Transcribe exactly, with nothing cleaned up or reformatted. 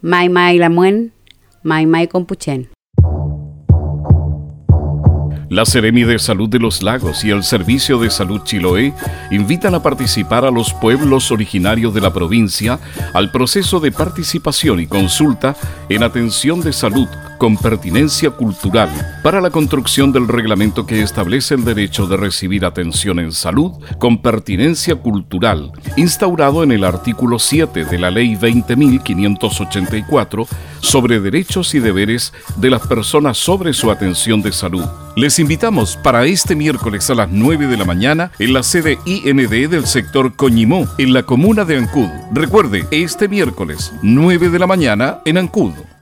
Mai Mai Lamuen, Mai Mai Compuchen. La Seremi de Salud de los Lagos y el Servicio de Salud Chiloé invitan a participar a los pueblos originarios de la provincia al proceso de participación y consulta en atención de salud con pertinencia cultural para la construcción del reglamento que establece el derecho de recibir atención en salud con pertinencia cultural, instaurado en el artículo siete de la Ley veinte mil quinientos ochenta y cuatro sobre derechos y deberes de las personas sobre su atención de salud. Les invitamos para este miércoles a las nueve de la mañana en la sede I N D del sector Coñimó, en la comuna de Ancud. Recuerde, este miércoles, nueve de la mañana en Ancud.